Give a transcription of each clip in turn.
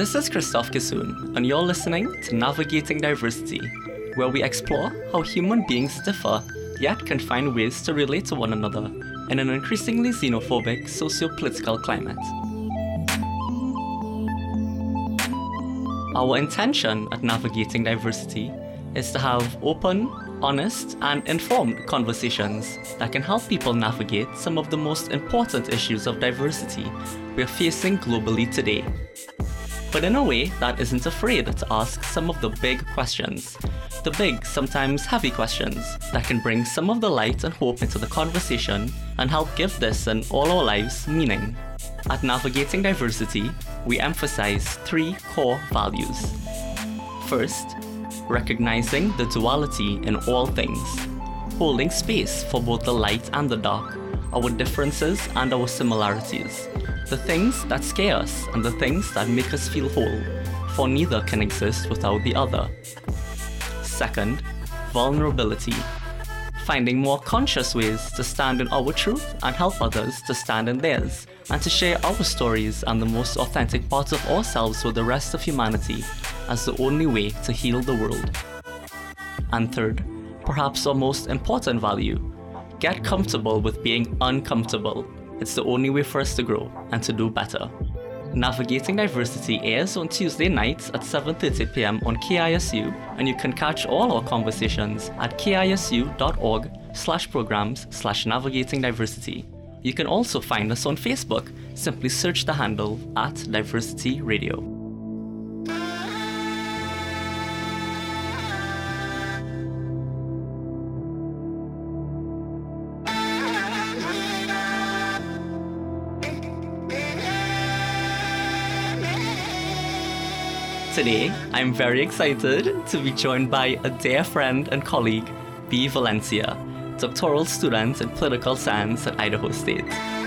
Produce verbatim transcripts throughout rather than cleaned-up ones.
This is Christophe Kissoon, and you're listening to Navigating Diversity, where we explore how human beings differ, yet can find ways to relate to one another in an increasingly xenophobic socio-political climate. Our intention at Navigating Diversity is to have open, honest, and informed conversations that can help people navigate some of the most important issues of diversity we're facing globally today. But in a way that isn't afraid to ask some of the big questions, the big, sometimes heavy questions that can bring some of the light and hope into the conversation and help give this and all our lives meaning. At Navigating Diversity, we emphasize three core values. First, recognizing the duality in all things, holding space for both the light and the dark, our differences and our similarities, the things that scare us and the things that make us feel whole, for neither can exist without the other. Second, vulnerability, finding more conscious ways to stand in our truth and help others to stand in theirs, and to share our stories and the most authentic parts of ourselves with the rest of humanity as the only way to heal the world. And third, perhaps our most important value, get comfortable with being uncomfortable. It's the only way for us to grow and to do better. Navigating Diversity airs on Tuesday nights at seven thirty p.m. on K I S U, and you can catch all our conversations at kisu.org slash programs slash navigating diversity. You can also find us on Facebook. Simply search the handle at Diversity Radio. Today, I'm very excited to be joined by a dear friend and colleague, B. Valencia, doctoral student in political science at Idaho State.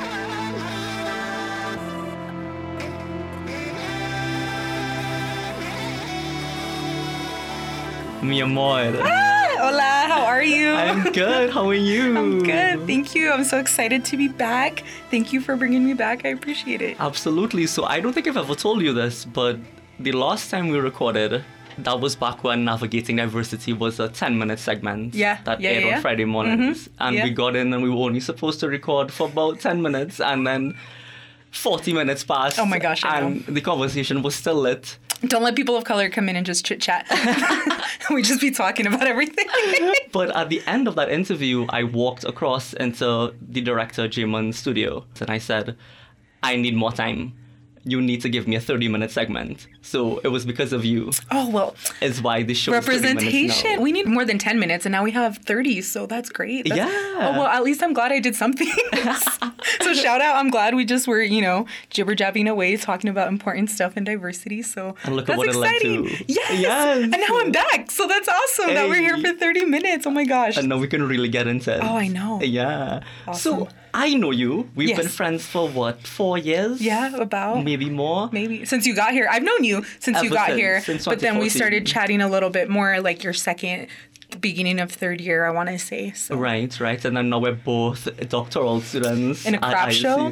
Mi amor. Ah, hola, how are you? I'm good. How are you? I'm good. Thank you. I'm so excited to be back. Thank you for bringing me back. I appreciate it. Absolutely. So I don't think I've ever told you this, but the last time we recorded, that was back when Navigating Diversity was a ten-minute segment yeah, that yeah, aired yeah. on Friday mornings. Mm-hmm. And yeah. we got in and we were only supposed to record for about ten minutes, and then forty minutes passed. Oh my gosh, I And know. the conversation was still lit. Don't let people of color come in and just chit-chat. We just be talking about everything. But at the end of that interview, I walked across into the director, Jamon's studio, and I said, I need more time. You need to give me a thirty-minute segment. So it was because of you. Oh, well. Is why the show is thirty minutes now. Representation. We need more than ten minutes, and now we have thirty, so that's great. That's, yeah. Oh, well, at least I'm glad I did something. So shout out. I'm glad we just were, you know, jibber-jabbing away, talking about important stuff and diversity. So and look that's at what exciting. It led to. Yes. yes. And now I'm back. So that's awesome hey. that we're here for thirty minutes. Oh, my gosh. And now we can really get into it. Oh, I know. Yeah. Awesome. So I know you. We've yes. been friends for what, four years? Yeah, about. Maybe more. Maybe. Since you got here. I've known you since Ever you got since, here. Since but then we started chatting a little bit more like your second, beginning of third year, I want to say. So. Right, right. And then now we're both doctoral students. In a crap show.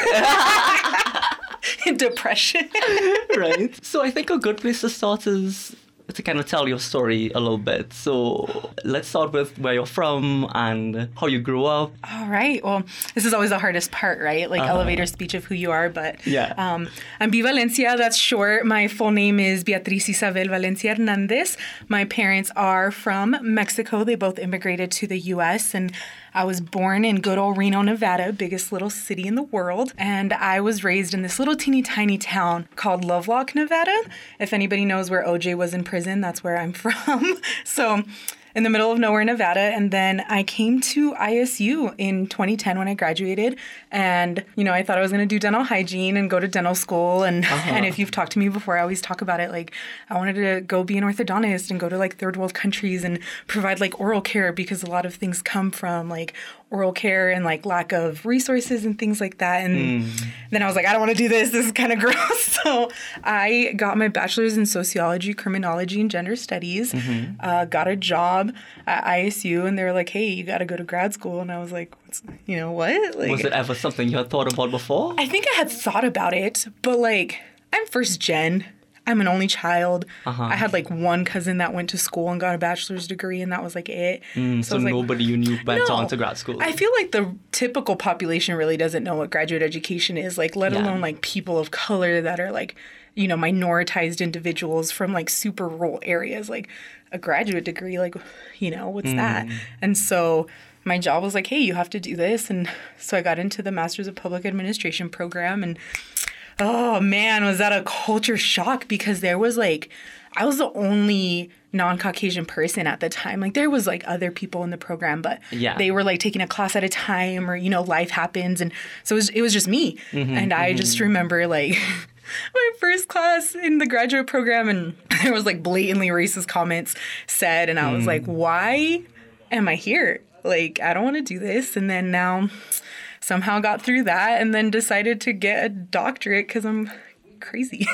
In depression. Right. So I think a good place to start is to kind of tell your story a little bit. So let's start with where you're from and how you grew up. All right. Well, this is always the hardest part, right? Like uh-huh. elevator speech of who you are. But yeah. um, I'm B. Valencia. That's short. My full name is Beatriz Isabel Valencia Hernandez. My parents are from Mexico. They both immigrated to the U S and I was born in good old Reno, Nevada, biggest little city in the world. And I was raised in this little teeny tiny town called Lovelock, Nevada. If anybody knows where O J was in prison, that's where I'm from. So in the middle of nowhere, Nevada. And then I came to I S U in twenty ten when I graduated. And, you know, I thought I was going to do dental hygiene and go to dental school. And uh-huh. and if you've talked to me before, I always talk about it. Like, I wanted to go be an orthodontist and go to, like, third world countries and provide, like, oral care because a lot of things come from, like, oral care and, like, lack of resources and things like that. And mm. then I was like, I don't want to do this. This is kind of gross. So I got my bachelor's in sociology, criminology, and gender studies, mm-hmm. uh, got a job at I S U, and they were like, hey, you got to go to grad school. And I was like, What's, you know, what? Like, was it ever something you had thought about before? I think I had thought about it, but, like, I'm first gen. I'm an only child. Uh-huh. I had like one cousin that went to school and got a bachelor's degree, and that was like it. Mm, so so like, nobody you knew went no, on to grad school. I feel like the typical population really doesn't know what graduate education is, like let Yeah. alone like people of color that are like, you know, minoritized individuals from like super rural areas. Like a graduate degree, like, you know, what's Mm. that? And so my job was like, hey, you have to do this. And so I got into the Masters of Public Administration program, and oh man, was that a culture shock, because there was like, I was the only non-Caucasian person at the time. Like there was like other people in the program, but Yeah. they were like taking a class at a time, or, you know, life happens. And so it was, it was just me. Mm-hmm, and I mm-hmm. just remember like my first class in the graduate program, and there was like blatantly racist comments said. And I was Mm. like, why am I here? Like, I don't want to do this. And then now somehow got through that, and then decided to get a doctorate because I'm crazy.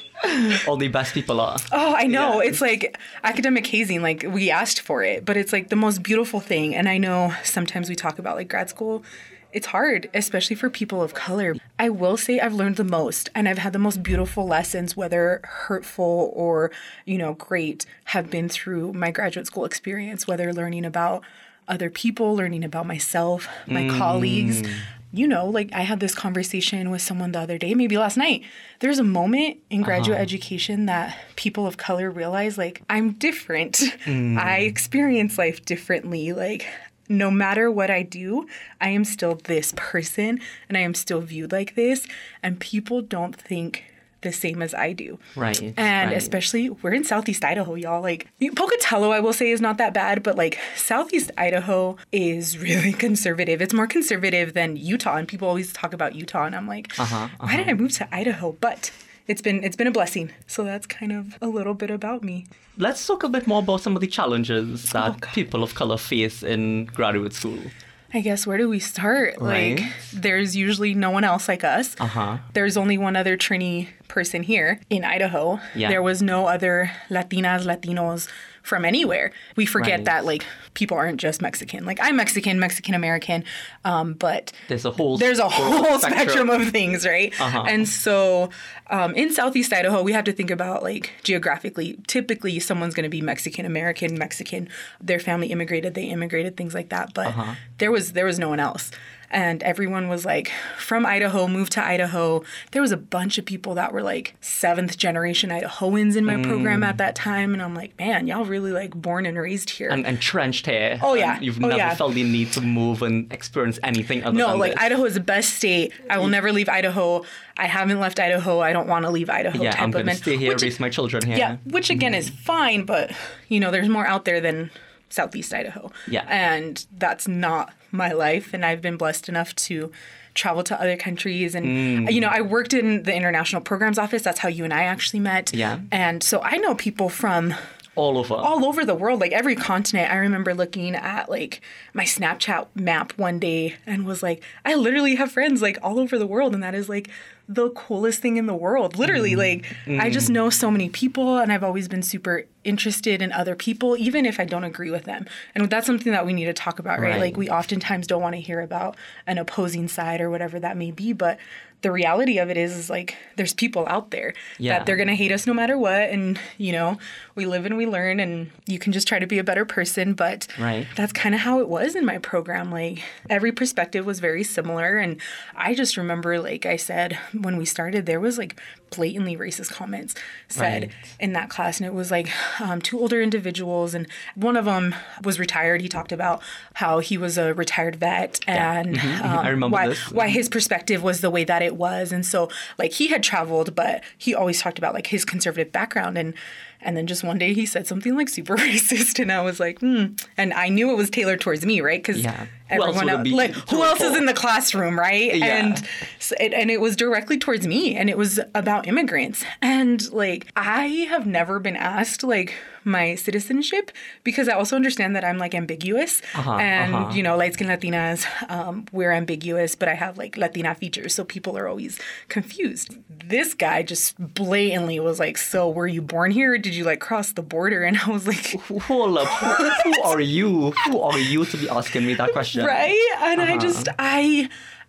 All the best people are. Oh, I know. Yeah. It's like academic hazing. Like we asked for it, but it's like the most beautiful thing. And I know sometimes we talk about like grad school. It's hard, especially for people of color. I will say I've learned the most, and I've had the most beautiful lessons, whether hurtful or, you know, great, have been through my graduate school experience, whether learning about other people, learning about myself, my Mm. colleagues. You know, like I had this conversation with someone the other day, maybe last night. There's a moment in graduate Uh-huh. education that people of color realize, like, I'm different. Mm. I experience life differently. Like, no matter what I do, I am still this person, and I am still viewed like this. And people don't think the same as I do. Right. And right. especially, we're in Southeast Idaho, y'all. Like, Pocatello, I will say, is not that bad, but like Southeast Idaho is really conservative. It's more conservative than Utah, and people always talk about Utah, and I'm like, Uh-huh, uh-huh. why did I move to Idaho? But it's been it's been a blessing. So that's kind of a little bit about me. Let's talk a bit more about some of the challenges that Oh, God. people of color face in graduate school. I guess, where do we start? Right. Like, there's usually no one else like us. Uh-huh. There's only one other Trini person here in Idaho. Yeah. There was no other Latinas, Latinos from anywhere. We forget Right. that, like, people aren't just Mexican. Like, I'm Mexican, Mexican-American, um, but There's a whole there's a whole whole spectrum of things, right? Uh-huh. And so um, in Southeast Idaho, we have to think about, like, geographically, typically someone's going to be Mexican-American, Mexican, their family immigrated, they immigrated, things like that. But Uh-huh. there was there was no one else. And everyone was like from Idaho, moved to Idaho. There was a bunch of people that were like seventh generation Idahoans in my Mm. program at that time. And I'm like, man, y'all really like born and raised here. And entrenched here. Oh, yeah. And you've Oh, never yeah. felt the need to move and experience anything other no, than like this. Idaho is the best state. I will never leave Idaho. I haven't left Idaho. I don't want to leave Idaho. Yeah, type I'm of going to men- stay here, which- raise my children here. Yeah, which again is fine, but you know, there's more out there than Southeast Idaho. Yeah. And that's not my life. And I've been blessed enough to travel to other countries. And, Mm. you know, I worked in the International Programs Office. That's how you and I actually met. Yeah. And so I know people from All over. all over the world, like every continent. I remember looking at like my Snapchat map one day and was like, I literally have friends like all over the world. And that is like the coolest thing in the world. Literally, like I just know so many people, and I've always been super interested in other people, even if I don't agree with them. And that's something that we need to talk about, right? Right. Like we oftentimes don't want to hear about an opposing side or whatever that may be, but the reality of it is, is like there's people out there Yeah. that they're going to hate us no matter what. And, you know, we live and we learn, and you can just try to be a better person. But Right. that's kind of how it was in my program. Like every perspective was very similar. And I just remember, like I said, when we started, there was like blatantly racist comments said Right. in that class. And it was like um, two older individuals. And one of them was retired. He talked about how he was a retired vet and Mhm, mhm. um, I remember why, this. why his perspective was the way that it was. And so like he had traveled, but he always talked about like his conservative background. And and then just one day he said something like super racist, and I was like, hmm. And I knew it was tailored towards me, right? Because Yeah. Who else everyone would it else, be like who else is for? in the classroom, right? Yeah. And so it, and it was directly towards me, and it was about immigrants. And like I have never been asked like my citizenship, because I also understand that I'm like ambiguous, Uh-huh, and uh-huh. you know, light skin Latinas, um, we're ambiguous, but I have like Latina features, so people are always confused. This guy just blatantly was like, "So were you born here, or did you like cross the border?" And I was like, Hold up. Who, who are you? Who are you to be asking me that question? right? And I Uh-huh. just, I,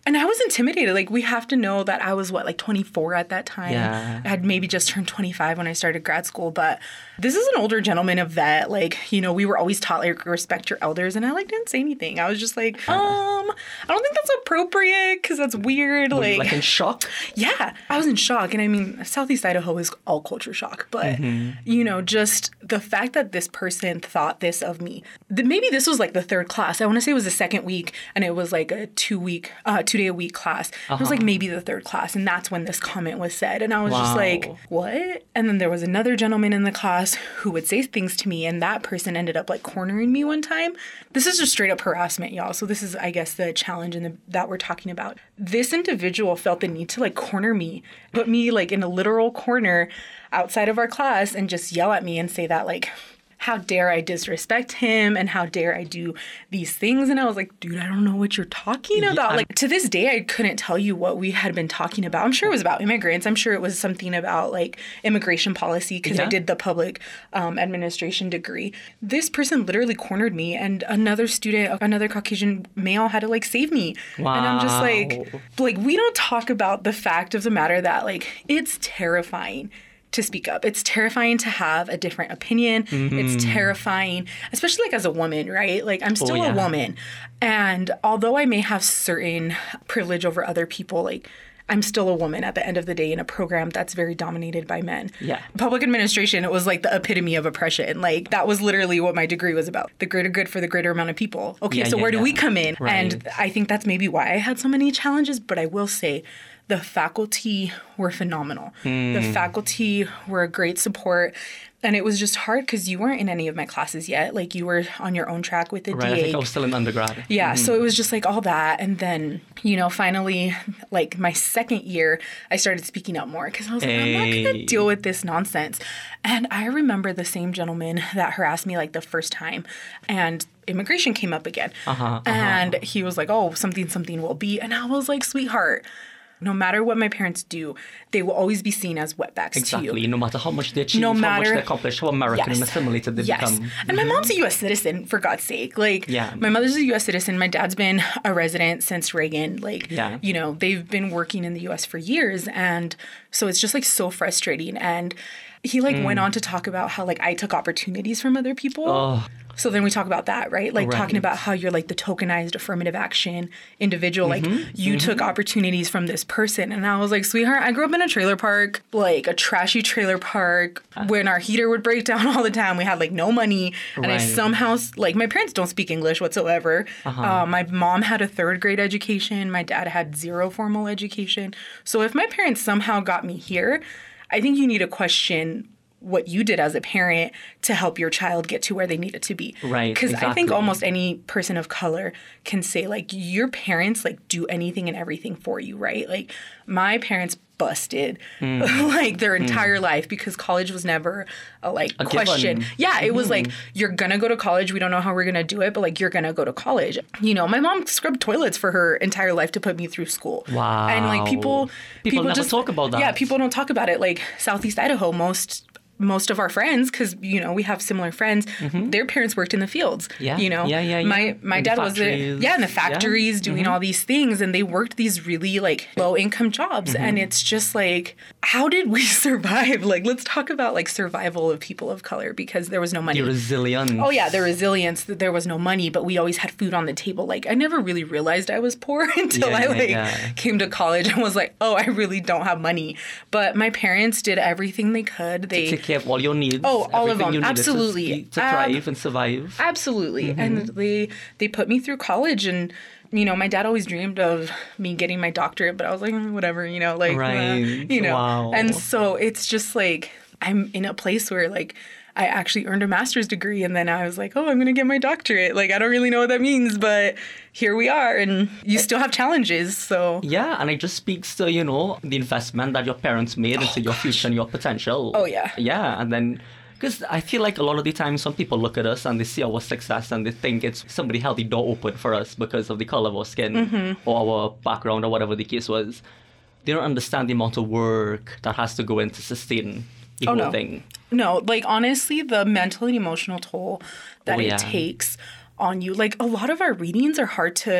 And I was intimidated. Like, we have to know that I was, what, like twenty-four at that time. Yeah. I had maybe just turned twenty-five when I started grad school. But this is an older gentleman, a vet. Like, you know, we were always taught, like, respect your elders. And I, like, didn't say anything. I was just like, um, I don't think that's appropriate because that's weird. Were like, you, like, in shock? Yeah, I was in shock. And I mean, Southeast Idaho is all culture shock. But, mm-hmm. you know, just the fact that this person thought this of me. Th- maybe this was, like, the third class. I want to say it was the second week. And it was, like, a two-week, uh, two-day-a-week class. Uh-huh. It was, like, maybe the third class. And that's when this comment was said. And I was wow. just like, what? And then there was another gentleman in the class who would say things to me. And that person ended up, like, cornering me one time. This is just straight-up harassment, y'all. So this is, I guess, the challenge in the, that we're talking about. This individual felt the need to, like, corner me, put me, like, in a literal corner outside of our class and just yell at me and say that, like, how dare I disrespect him and how dare I do these things. And I was like, dude, I don't know what you're talking about. Yeah. Like, to this day, I couldn't tell you what we had been talking about. I'm sure it was about immigrants. I'm sure it was something about, like, immigration policy because yeah. I did the public um, administration degree. This person literally cornered me, and another student, another Caucasian male, had to, like, save me. Wow. And I'm just like, like, we don't talk about the fact of the matter that, like, it's terrifying to speak up. It's terrifying to have a different opinion. Mm-hmm. It's terrifying, especially, like, as a woman, right? Like, I'm still oh, yeah. a woman. And although I may have certain privilege over other people, like, I'm still a woman at the end of the day in a program that's very dominated by men. Yeah. Public administration, it was like the epitome of oppression. Like, that was literally what my degree was about. The greater good for the greater amount of people. Okay, yeah, so yeah, where do yeah. we come in? Right. And I think that's maybe why I had so many challenges. But I will say, the faculty were phenomenal. Mm. The faculty were a great support. And it was just hard because you weren't in any of my classes yet. Like, you were on your own track with the right, D A. I think I was still in undergrad. Yeah, mm-hmm. so it was just like all that. And then, you know, finally, like, my second year, I started speaking up more because I was like, hey. I'm not going to deal with this nonsense. And I remember the same gentleman that harassed me, like, the first time. And immigration came up again. Uh-huh, uh-huh. And he was like, oh, something, something will be. And I was like, sweetheart, no matter what my parents do, they will always be seen as wetbacks exactly. to you. No matter how much they achieve, no matter, how much they accomplish, how American yes. and assimilated they yes. become. And my mom's a U S citizen, for God's sake. Like, yeah. my mother's a U S citizen. My dad's been a resident since Reagan. Like, yeah. you know, they've been working in the U S for years. And so it's just, like, so frustrating. And he, like, mm. went on to talk about how, like, I took opportunities from other people. Oh. So then we talk about that, right? Like, right. talking about how you're, like, the tokenized affirmative action individual. Mm-hmm. Like, you mm-hmm. took opportunities from this person. And I was like, sweetheart, I grew up in a trailer park, like a trashy trailer park, uh, when our heater would break down all the time. We had, like, no money. And right. I somehow, like, my parents don't speak English whatsoever. Uh-huh. Uh, my mom had a third grade education. My dad had zero formal education. So if my parents somehow got me here, I think you need to question what you did as a parent to help your child get to where they needed to be. Right. Because exactly. I think almost any person of color can say, like, your parents, like, do anything and everything for you, right? Like, my parents busted mm. like their entire mm. life because college was never a, like, a question. Given. Yeah, it mm-hmm. was like, you're gonna go to college. We don't know how we're gonna do it, but, like, you're gonna go to college. You know, my mom scrubbed toilets for her entire life to put me through school. Wow. And, like, people people, people never just talk about that. Yeah, people don't talk about it. Like, Southeast Idaho, most most of our friends, because, you know, we have similar friends, mm-hmm. their parents worked in the fields. Yeah. You know, yeah, yeah, yeah. my my in dad was a, yeah in the factories yeah. doing mm-hmm. all these things, and they worked these really, like, low income jobs, mm-hmm. and it's just like, how did we survive? Like, let's talk about, like, survival of people of color, because there was no money. The resilience. Oh yeah, the resilience. That there was no money, but we always had food on the table. Like, I never really realized I was poor until yeah, I like yeah. came to college and was like, oh, I really don't have money. But my parents did everything they could. They to take care of all your needs. Oh, all of them. Absolutely. To, to thrive um, and survive. Absolutely. Mm-hmm. And they they put me through college, and, you know, my dad always dreamed of me getting my doctorate, but I was like, mm, whatever, you know, like, right. uh, you know. Wow. And so it's just like, I'm in a place where, like, I actually earned a master's degree, and then I was like, oh, I'm going to get my doctorate. Like, I don't really know what that means, but here we are, and you still have challenges, so. Yeah, and it just speaks to, you know, the investment that your parents made into oh, your gosh. future and your potential. Oh, yeah. Yeah, and then, because I feel like a lot of the time some people look at us and they see our success and they think it's somebody held the door open for us because of the color of our skin mm-hmm. or our background or whatever the case was. They don't understand the amount of work that has to go into sustaining the oh, whole no. thing. No, like, honestly, the mental and emotional toll that oh, it yeah. takes on you. Like, a lot of our readings are hard to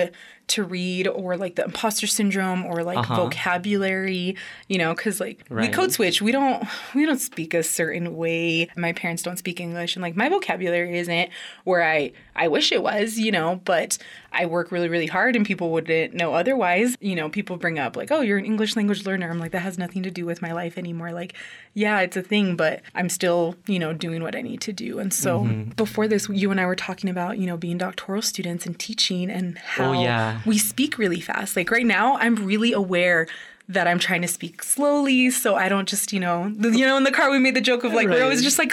to read, or like the imposter syndrome, or like Uh-huh. vocabulary, you know, because like we Right. code switch. We don't we don't speak a certain way. My parents don't speak English, and like my vocabulary isn't where I I wish it was, you know, but I work really, really hard, and people wouldn't know otherwise. You know, people bring up like, oh, you're an English language learner. I'm like, that has nothing to do with my life anymore. Like, yeah, it's a thing, but I'm still, you know, doing what I need to do. And so Mm-hmm. before this, you and I were talking about, you know, being doctoral students and teaching, and how Oh, yeah. we speak really fast. Like right now, I'm really aware that I'm trying to speak slowly, so I don't just, you know, the, you know, in the car we made the joke of like, Right. we're always just like,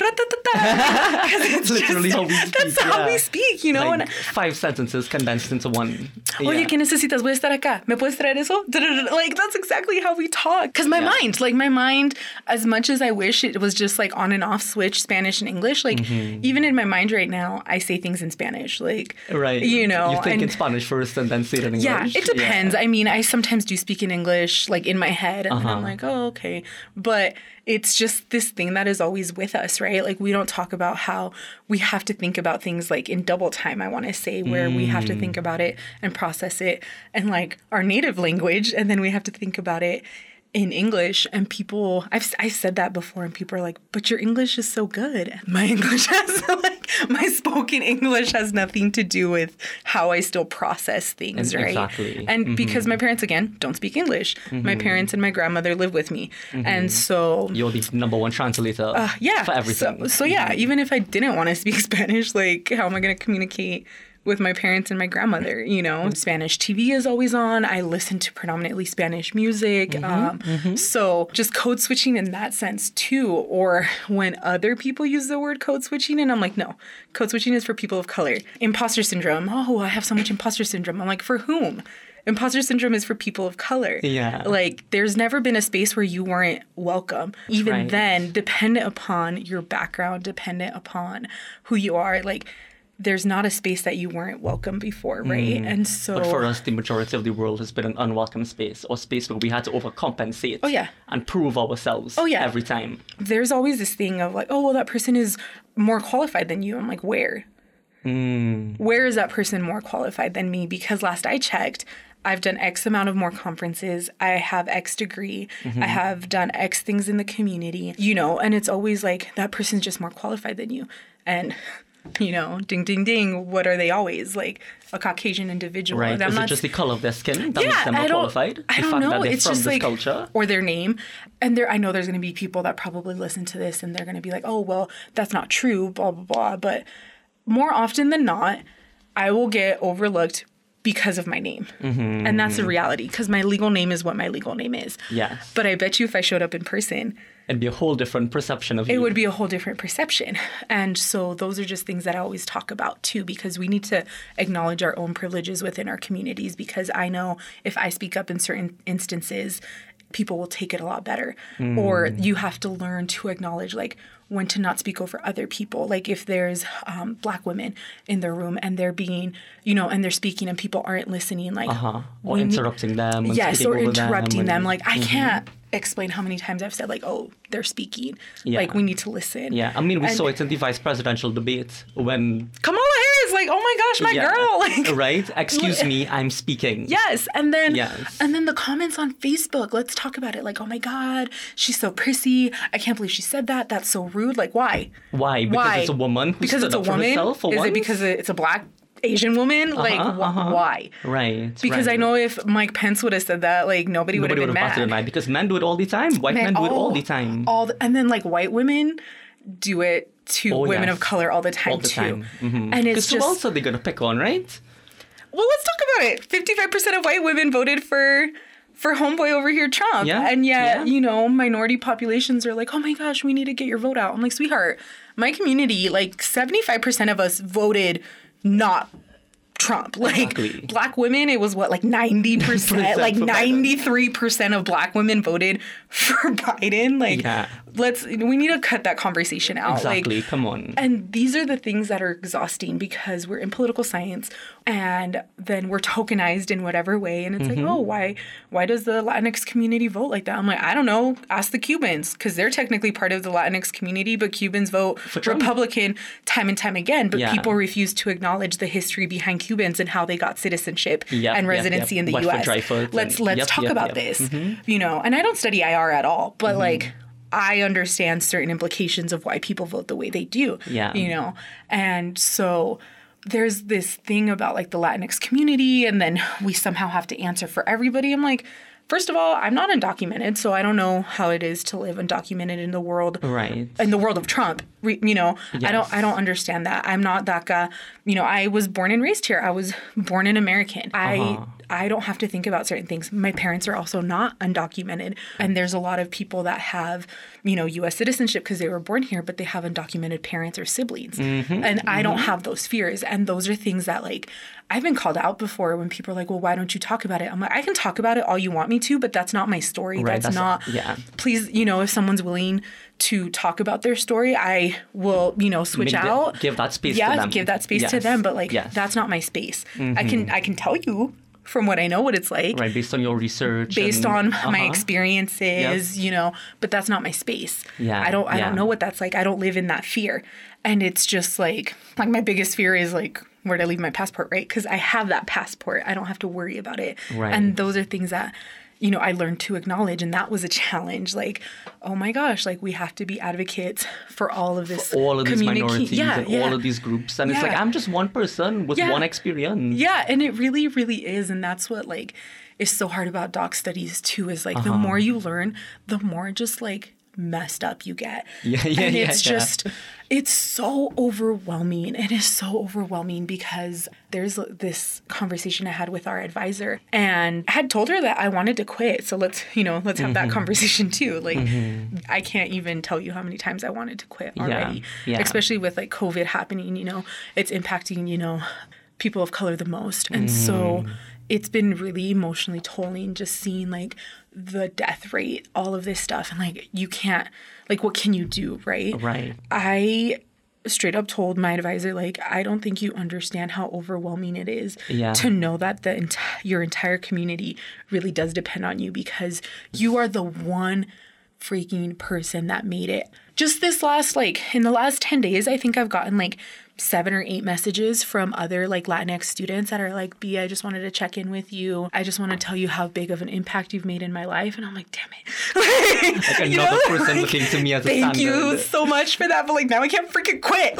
it's Literally just, how we speak, that's how yeah. we speak, you know. Like and five sentences condensed into one. Oye, Yeah. ¿qué necesitas? Voy a estar acá. ¿Me puedes traer eso? Like, that's exactly how we talk. Because my Yeah. mind, like my mind, as much as I wish it was just like on and off switch, Spanish and English, like Mm-hmm. even in my mind right now, I say things in Spanish. Like, Right. you know. You think and- in Spanish first and then say it in English. Yeah, it depends. I mean, I sometimes do speak in English, like in my head, and then I'm Uh-huh. like, oh, okay. But it's just this thing that is always with us, right? Like, we don't talk about how we have to think about things like in double time, I want to say, where we have to think about it and process it in like our native language, and then we have to think about it in English. And people, I've, I've said that before, and people are like, but your English is so good. My English has, like, my spoken English has nothing to do with how I still process things, And- right? exactly. And Mhm. because my parents, again, don't speak English. My parents and my grandmother live with me. And so... You're the number one translator Uh, yeah. for everything. So, so yeah, even if I didn't want to speak Spanish, like, how am I going to communicate with my parents and my grandmother? You know, Spanish T V is always on. I listen to predominantly Spanish music. um, So just code switching in that sense too. Or when other people use the word code switching, and I'm like, no, code switching is for people of color. Imposter syndrome. Oh, I have so much imposter syndrome. I'm like, for whom? Imposter syndrome is for people of color. Yeah. Like, there's never been a space where you weren't welcome. Even Right. then, dependent upon your background, dependent upon who you are, like, there's not a space that you weren't welcome before, right? And so... But for us, the majority of the world has been an unwelcome space, or space where we had to overcompensate Oh, yeah. and prove ourselves Oh, yeah. every time. there's always this thing of like, oh, well, that person is more qualified than you. I'm like, where? Mm. Where is that person more qualified than me? Because last I checked, I've done X amount of more conferences. I have X degree. Mm-hmm. I have done X things in the community, you know, and it's always like that person's just more qualified than you. And, you know, ding, ding, ding. What are they always? Like a Caucasian individual. Right. And I'm Is not it just the color of their skin that yeah, makes them I more don't, qualified? I the don't fact know. that they're It's from just this like, culture? or their name. And there, I know there's going to be people that probably listen to this and they're going to be like, oh, well, that's not true, blah, blah, blah. But more often than not, I will get overlooked because of my name. Mm-hmm. And that's the reality, because my legal name is what my legal name is. Yes. But I bet you if I showed up in person, It'd be a whole different perception of it you. would be a whole different perception. And so those are just things that I always talk about too, because we need to acknowledge our own privileges within our communities, because I know if I speak up in certain instances, people will take it a lot better. Mm. Or you have to learn to acknowledge like when to not speak over other people. Like if there's um, Black women in their room and they're being, you know, and they're speaking and people aren't listening, like Uh-huh. Or we need- interrupting them. And yes, speaking or over interrupting them. them. and- Like I Mhm. can't explain how many times I've said like, oh, they're speaking. Yeah. Like we need to listen. Yeah, I mean, we And saw it in the vice presidential debate when... Kamala Harris, like, oh my gosh, my yeah, girl. Like, right? Excuse me, I'm speaking. yes. And then Yes. and then the comments on Facebook, let's talk about it. Like, oh my God, she's so prissy. I can't believe she said that. That's so rude. Like, why? Why? Because Why? it's a woman who Because stood it's a up for woman? herself for Is once? it because it's a Black Asian woman? Like, Uh-huh, wh- uh-huh. why? Right. Because right. I know if Mike Pence would have said that, like, nobody, Nobody would would have have been batted an mad. eye because men do it all the time. White men, Man, do it all oh, the time. All the, and then, like, white women do it to Oh, women yes. of color all the time, all the too. time. Mm-hmm. And it's who just... else are they going to pick on, right? Well, let's talk about it. fifty-five percent of white women voted for for homeboy over here, Trump. Yeah, And yet, yeah. you know, minority populations are like, oh my gosh, we need to get your vote out. I'm like, sweetheart, my community, like seventy-five percent of us voted not Trump. Like Exactly. Black women, it was what, like ninety percent, like for Biden. ninety-three percent of Black women voted for Biden. Like, Yeah. let's, we need to cut that conversation out. Exactly. Like, Come on. and these are the things that are exhausting because we're in political science and then we're tokenized in whatever way. And it's Mm-hmm. like, oh, why why does the Latinx community vote like that? I'm like, I don't know. Ask the Cubans, because they're technically part of the Latinx community, but Cubans vote Trump. Republican time and time again. But Yeah. people refuse to acknowledge the history behind Cuba Cubans and how they got citizenship Yep, and yep, residency yep. in the Westford U S. Dreyfus Let's and- let's yep, talk yep, about yep. this. Mhm. You know, and I don't study I R at all, but like I understand certain implications of why people vote the way they do. Yeah. You know, and so there's this thing about like the Latinx community, and then we somehow have to answer for everybody. I'm like, first of all, I'm not undocumented, so I don't know how it is to live undocumented in the world, Right. in the world of Trump. Re, you know, Yes. I don't, I don't understand that. I'm not that guy. You know, I was born and raised here. I was born an American. I, Uh-huh. I don't have to think about certain things. My parents are also not undocumented, and there's a lot of people that have, you know, U S citizenship because they were born here, but they have undocumented parents or siblings, Mm-hmm. and I don't have those fears. And those are things that like I've been called out before when people are like, well, why don't you talk about it? I'm like, I can talk about it all you want me to, but that's not my story. Right, That's, that's- not, yeah. please, you know, if someone's willing to talk about their story, I will, you know, switch Make the- out. give that space yeah, to them. give that space to Yes. them. But like, Yes. Mm-hmm. that's not my space. I can, I can tell you from what I know what it's like. Right, based on your research. Based and- on my uh-huh. experiences, you know, but that's not my space. Yeah, I don't I yeah. don't know what that's like. I don't live in that fear. And it's just like like my biggest fear is like where to leave my passport, right? Because I have that passport. I don't have to worry about it. Right. And those are things that, you know, I learned to acknowledge, and that was a challenge. Like, oh my gosh, like we have to be advocates for all of this all of these communi- minorities yeah, and yeah. all of these groups. And it's like, Yeah. I'm just one person with Yeah. one experience. Yeah, and it really, really is. And that's what like is so hard about doc studies too, is like Uh-huh. the more you learn, the more just like messed up you get. Yeah, yeah, and yeah, it's yeah. just it's so overwhelming. It is so overwhelming because there's this conversation I had with our advisor, and I had told her that I wanted to quit. So let's, you know, let's have Mm-hmm. that conversation too. Like I can't even tell you how many times I wanted to quit already. yeah. Especially with like COVID happening, you know, it's impacting, you know, people of color the most. And so it's been really emotionally tolling just seeing like the death rate, all of this stuff. And like, you can't, like, what can you do, right? Right. I straight up told my advisor, like, I don't think you understand how overwhelming it is Yeah. to know that the enti- your entire community really does depend on you, because you are the one freaking person that made it. Just this last, like, in the last ten days, I think I've gotten like seven or eight messages from other like Latinx students that are like, B, I just wanted to check in with you. I just want to tell you how big of an impact you've made in my life. And I'm like, damn it. Like You another know? person Like, looking to me as a Thank standard. you so much for that. But like, now I can't freaking quit.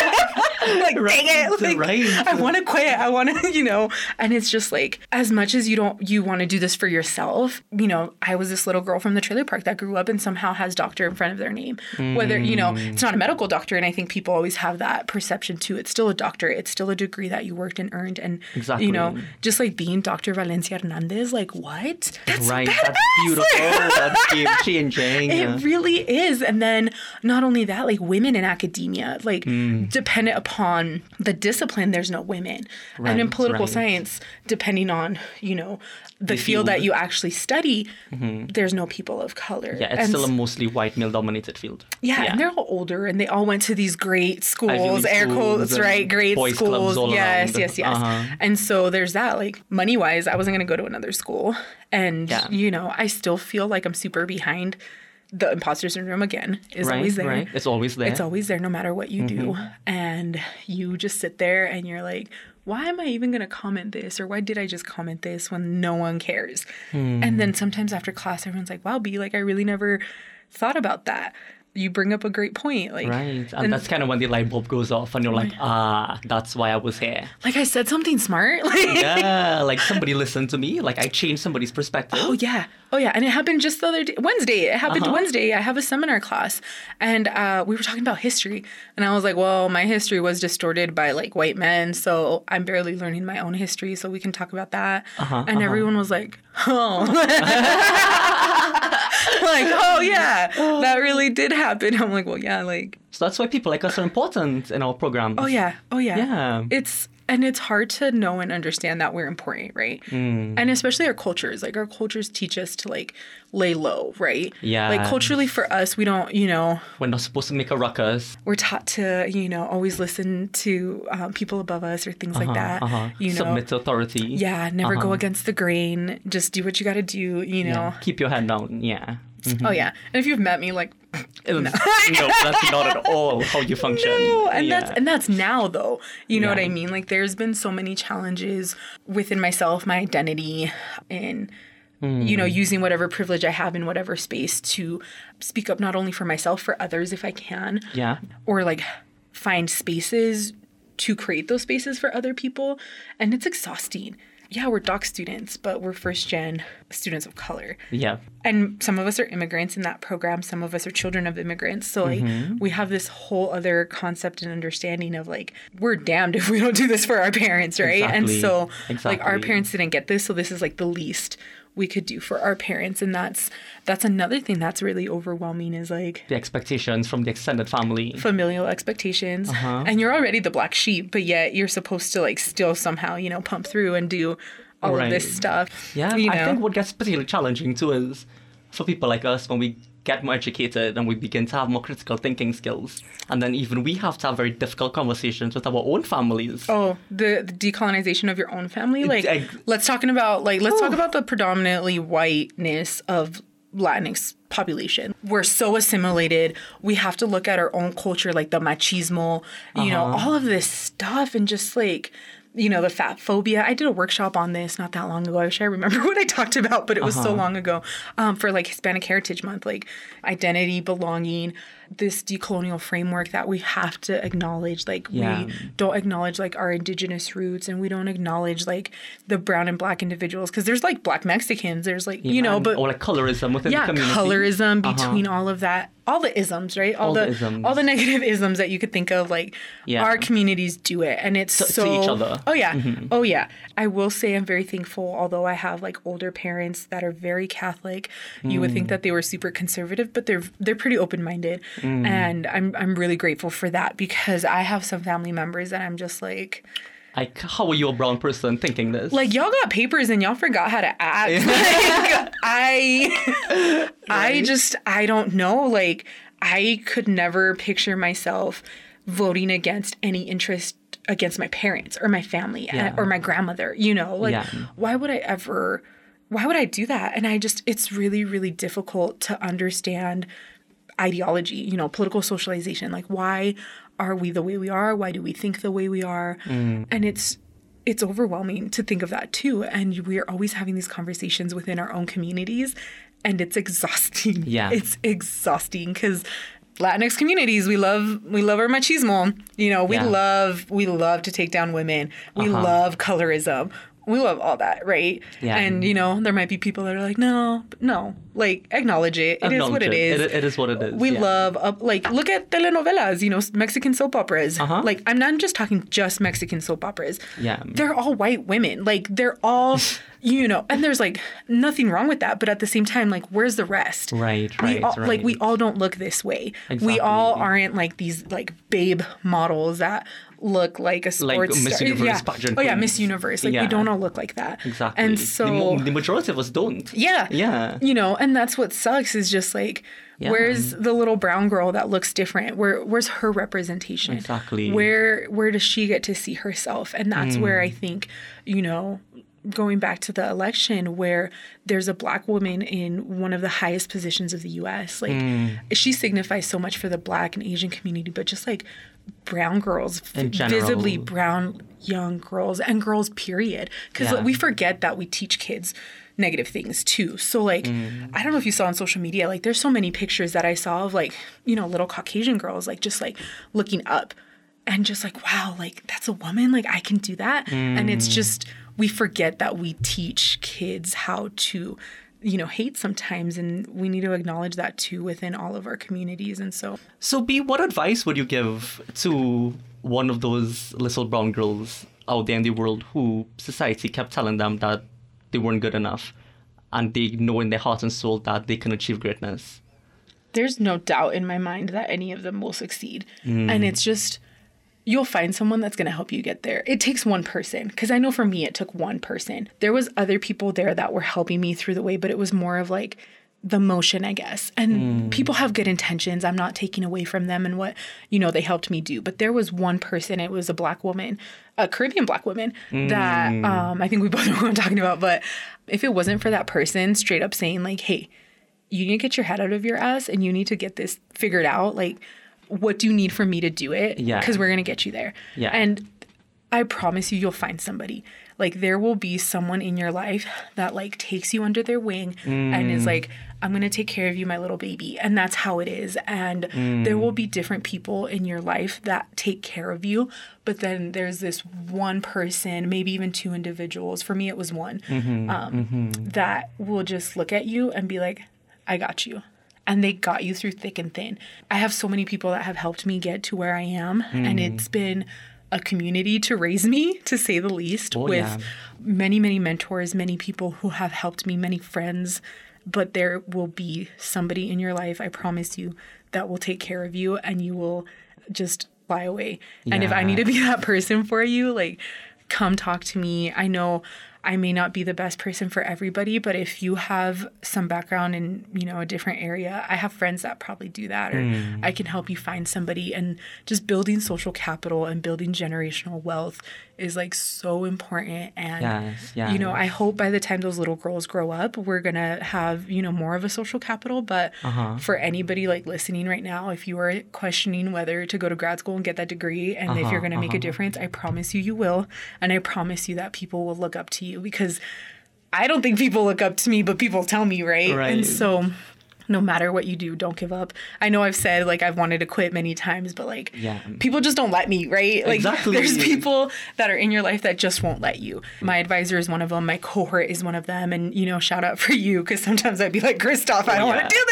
Like, Right, dang it. Like, right. I want to quit. I want to, you know, and it's just like, as much as you don't, you want to do this for yourself, you know, I was this little girl from the trailer park that grew up and somehow has doctor in front of their name. Whether, you know, it's not a medical doctor. And I think people always have that perception too. It's still a doctor. It's still a degree that you worked and earned. And, Exactly. you know, just like being Doctor Valencia Hernandez, like, what? That's Right, badass. that's beautiful. That's game changing. It really is. And then not only that, like women in academia, like Mm. dependent upon the discipline, there's no women. and in Right, political right. science, depending on, you know, the, The field that field. you actually study, there's no people of color. Yeah, it's And still a s- mostly white male dominated field. yeah, and they're all older, and they all went to these great schools, League air schools quotes, and right? Great boys' clubs schools. all Yes, around. yes, yes. Uh-huh. And so there's that. Like money wise, I wasn't going to go to another school, and Yeah. you know, I still feel like I'm super behind. The imposter syndrome again is Right, always there. right. It's always there. It's always there, no matter what you do, and you just sit there and you're like, why am I even going to comment this? Or why did I just comment this when no one cares? Hmm. And then sometimes after class, everyone's like, wow, B, like I really never thought about that. You bring up a great point. Like, Right. And, and- that's kind of when the light bulb goes off and you're like, ah, that's why I was here. like I said something smart. Like, Yeah, like somebody listened to me. Like I changed somebody's perspective. oh yeah. Oh yeah. And it happened just the other day, Wednesday. It happened Uh-huh. Wednesday. I have a seminar class, and uh, we were talking about history. And I was like, well, my history was distorted by like white men. So I'm barely learning my own history. So we can talk about that. Uh-huh, and uh-huh. everyone was like, oh. Like, oh yeah, that really did happen. I'm like, well, yeah, like, So that's why people like us are important in our programs. oh yeah, oh yeah. Yeah. It's, and it's hard to know and understand that we're important, right? Mm. And especially our cultures. Like, our cultures teach us to, like, lay low, right? Yeah. Like, culturally for us, we don't, you know, We're not supposed to make a ruckus. we're taught to, you know, always listen to um, people above us or things like Uh-huh, that. uh-huh. You know, Submit to authority. yeah, never go Uh-huh. against the grain. Just do what you got to do, you know. Yeah. Keep your head down. Yeah. Mm-hmm. Oh, yeah. And if you've met me, like, no. no, that's not at all how you function. No, and yeah. that's and that's now though. You know yeah. what I mean? Like there's been so many challenges within myself, my identity, and mm. you know, using whatever privilege I have in whatever space to speak up not only for myself, for others if I can. Yeah. Or like find spaces to create those spaces for other people. And it's exhausting. Yeah, we're doc students, but we're first gen students of color. Yeah. And some of us are immigrants in that program. Some of us are children of immigrants. So like mm-hmm. we have this whole other concept and understanding of like, we're damned if we don't do this for our parents, right? Exactly. And so exactly. like our parents didn't get this. So this is like the least we could do for our parents. And that's that's another thing that's really overwhelming is like the expectations from the extended family, familial expectations. Uh-huh. And you're already the black sheep, but yet you're supposed to like still somehow, you know, pump through and do all right. of this stuff. Yeah, you know? I think what gets particularly challenging too is for people like us when we get more educated and we begin to have more critical thinking skills. And then even we have to have very difficult conversations with our own families. Oh, the, the decolonization of your own family? Like, I, let's talking about, like, let's oh. talk about the predominantly whiteness of Latinx population. We're so assimilated. We have to look at our own culture, like the machismo, you uh-huh. know, all of this stuff and just like... you know, the fat phobia. I did a workshop on this not that long ago. I wish I remember what I talked about, but it was uh-huh. so long ago um, for like Hispanic Heritage Month, like identity, belonging, this decolonial framework that we have to acknowledge. Like yeah. we don't acknowledge like our indigenous roots and we don't acknowledge like the brown and black individuals because there's like black Mexicans. There's like, yeah, you know, but. Or like colorism within yeah, the community. Colorism uh-huh. between all of that. All the isms, right? All, all the, the isms. all the negative isms that you could think of, like yeah. our communities do it, and it's to, so. To each other. Oh yeah, mm-hmm. oh yeah. I will say I'm very thankful. Although I have like older parents that are very Catholic, mm. you would think that they were super conservative, but they're they're pretty open minded, mm. and I'm I'm really grateful for that because I have some family members that I'm just like. Like, how are you a brown person thinking this? Like, y'all got papers and y'all forgot how to act. like, I, right? I just, I don't know. Like, I could never picture myself voting against any interest against my parents or my family yeah. or my grandmother, you know? Like, yeah. why would I ever, why would I do that? And I just, it's really, really difficult to understand ideology, you know, political socialization. Like, why are we the way we are? Why do we think the way we are? Mm. And it's it's overwhelming to think of that too. And we're always having these conversations within our own communities, and it's exhausting. Yeah, it's exhausting because Latinx communities, we love we love our machismo. You know, we yeah. love we love to take down women. We uh-huh. love colorism. We love all that, right? Yeah. And, you know, there might be people that are like, no, no, like, acknowledge it. It acknowledge is what it, it is. It, it is what it is. We yeah. love, uh, like, look at telenovelas, you know, Mexican soap operas. Uh-huh. Like, I'm not just talking just Mexican soap operas. Yeah. They're all white women. Like, they're all, you know, and there's, like, nothing wrong with that. But at the same time, like, where's the rest? Right, right, we all, right. Like, we all don't look this way. Exactly. We all aren't, like, these, like, babe models that look like a sports like Miss star. Universe yeah. pageant. Oh yeah, Miss Universe. Like yeah. we don't all look like that. Exactly. And so the, the majority of us don't. Yeah. Yeah. You know, and that's what sucks is just like, yeah. where's the little brown girl that looks different? Where where's her representation? Exactly. Where where does she get to see herself? And that's mm. where I think, you know, going back to the election where there's a black woman in one of the highest positions of the U S. Like mm. she signifies so much for the black and Asian community, but just like brown girls, visibly brown young girls and girls, period. Because yeah. we forget that we teach kids negative things too. So like, mm. I don't know if you saw on social media, like there's so many pictures that I saw of like, you know, little Caucasian girls, like just like looking up and just like, wow, like that's a woman, like I can do that. Mm. And it's just, we forget that we teach kids how to, you know, hate sometimes, and we need to acknowledge that too within all of our communities. And so, so B, what advice would you give to one of those little brown girls out there in the world who society kept telling them that they weren't good enough, and they know in their heart and soul that they can achieve greatness? There's no doubt in my mind that any of them will succeed, mm. and it's just. You'll find someone that's going to help you get there. It takes one person, because I know for me, it took one person. There was other people there that were helping me through the way, but it was more of like the motion, I guess. And mm. people have good intentions. I'm not taking away from them and what, you know, they helped me do. But there was one person, it was a black woman, a Caribbean black woman mm. that um, I think we both know what I'm talking about. But if it wasn't for that person straight up saying like, hey, you need to get your head out of your ass and you need to get this figured out. Like, what do you need for me to do it? Yeah. Because we're going to get you there. Yeah. And I promise you, you'll find somebody. Like, there will be someone in your life that, like, takes you under their wing mm. and is like, I'm going to take care of you, my little baby. And that's how it is. And mm. there will be different people in your life that take care of you. But then there's this one person, maybe even two individuals. For me, it was one mm-hmm. um, Mm-hmm. that will just look at you and be like, I got you. And they got you through thick and thin. I have so many people that have helped me get to where I am. Mm. And it's been a community to raise me, to say the least, oh, with yeah. many, many mentors, many people who have helped me, many friends. But there will be somebody in your life, I promise you, that will take care of you and you will just fly away. Yeah. And if I need to be that person for you, like, come talk to me. I know I may not be the best person for everybody, but if you have some background in, you know, a different area, I have friends that probably do that, or mm. I can help you find somebody. And just building social capital and building generational wealth is, like, so important. And, yes, yes. you know, I hope by the time those little girls grow up, we're going to have, you know, more of a social capital. But uh-huh. for anybody, like, listening right now, if you are questioning whether to go to grad school and get that degree and uh-huh, if you're going to uh-huh. make a difference, I promise you, you will. And I promise you that people will look up to you, because I don't think people look up to me, but people tell me, right? right? And so no matter what you do, don't give up. I know I've said, like, I've wanted to quit many times, but, like, yeah. people just don't let me, right? Like, exactly. There's people that are in your life that just won't let you. My advisor is one of them. My cohort is one of them. And, you know, shout out for you, because sometimes I'd be like, Christoph, I don't yeah. want to do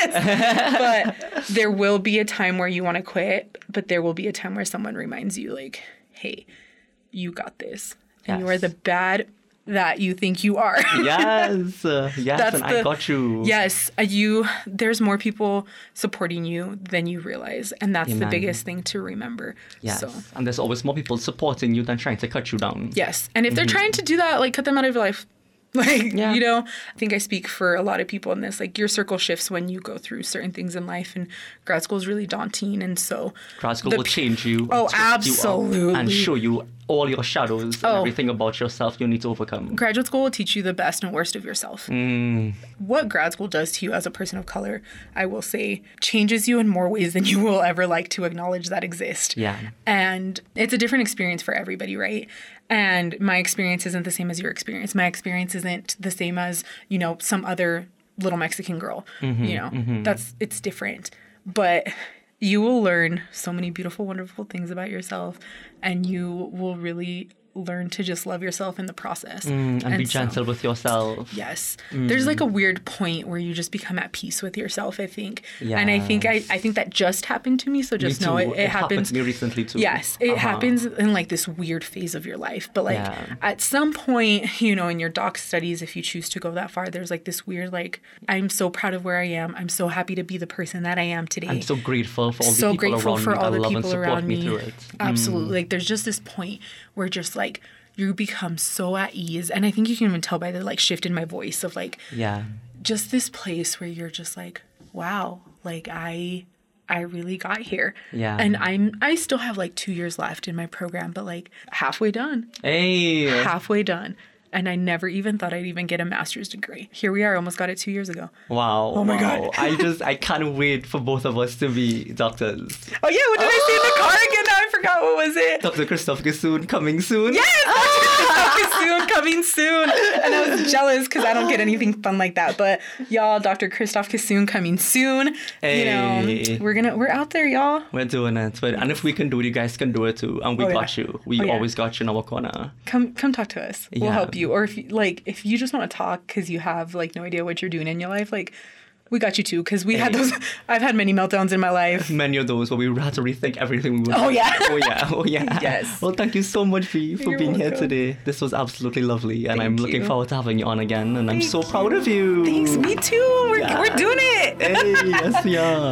this. But there will be a time where you want to quit, but there will be a time where someone reminds you, like, hey, you got this. And yes. you are the bad that you think you are. yes, uh, yes, That's and the, I got you. Yes, uh, you. There's more people supporting you than you realize, and that's Amen. The biggest thing to remember. Yes, so. And there's always more people supporting you than trying to cut you down. Yes, and if mm-hmm. they're trying to do that, like, cut them out of your life. Like, yeah. you know, I think I speak for a lot of people in this. Like, your circle shifts when you go through certain things in life, and grad school is really daunting. And so grad school the, will change you. Oh, absolutely. You and show you all your shadows oh. and everything about yourself you need to overcome. Graduate school will teach you the best and worst of yourself. Mm. What grad school does to you as a person of color, I will say, changes you in more ways than you will ever like to acknowledge that exist. Yeah. And it's a different experience for everybody, right? And my experience isn't the same as your experience. My experience isn't the same as, you know, some other little Mexican girl. Mm-hmm, you know, mm-hmm. that's, it's different. But you will learn so many beautiful, wonderful things about yourself, and you will really learn to just love yourself in the process. Mm, and, and be so, gentle with yourself. Yes. Mm. There's like a weird point where you just become at peace with yourself, I think. Yes. And I think I, I think that just happened to me, so just me know it, it, it happens. happened to me recently too. Yes. It uh-huh. happens in like this weird phase of your life. But like yeah. at some point, you know, in your doc studies, if you choose to go that far, there's like this weird, like, I'm so proud of where I am. I'm so happy to be the person that I am today. I'm so grateful for all so the people grateful around for me all that the love people and support around me me. through it. Absolutely. Mm. Like, there's just this point where just like, you become so at ease. And I think you can even tell by the like shift in my voice of like, yeah, just this place where you're just like, wow, like I, I really got here. Yeah. And I'm, I still have like two years left in my program, but like halfway done. Hey. Halfway done. And I never even thought I'd even get a master's degree. Here we are, almost got it two years ago. Wow. Oh my wow. God. I just, I can't wait for both of us to be doctors. Oh yeah, what did I say in the car again? Now I forgot, what was it? Doctor Christoph Kissoon coming soon. Yes, Doctor Christoph Kissoon coming soon. And I was jealous because I don't get anything fun like that. But y'all, Doctor Christoph Kissoon coming soon. Hey. You know, we're gonna, we're out there, y'all. We're doing it. But, and if we can do it, you guys can do it too. And we oh, got yeah. you. We oh, yeah. always got you in our corner. Come, come talk to us. We'll yeah. help you. Or if you, like, if you just want to talk because you have like no idea what you're doing in your life, like, we got you too, because we hey. had those. I've had many meltdowns in my life. Many of those where we had to rethink everything we were Oh, yeah. Oh, yeah. Oh, yeah. Yes. Well, thank you so much, V, for You're being welcome. here today. This was absolutely lovely, and Thank I'm looking you. forward to having you on again, and I'm Thank so proud of you. Thanks, me too. We're, yeah. we're doing it. Hey, yes,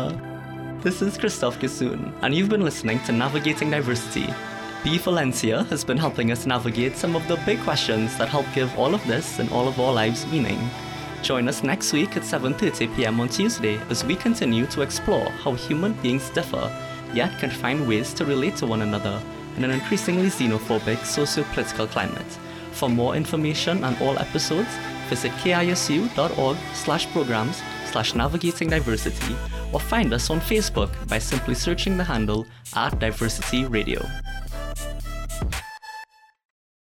yeah. This is Christoph Kissoon, and you've been listening to Navigating Diversity. B. Valencia has been helping us navigate some of the big questions that help give all of this and all of our lives meaning. Join us next week at seven thirty p.m. on Tuesday as we continue to explore how human beings differ, yet can find ways to relate to one another in an increasingly xenophobic socio-political climate. For more information on all episodes, visit kisu.org slash programs slash navigating diversity or find us on Facebook by simply searching the handle at Diversity Radio.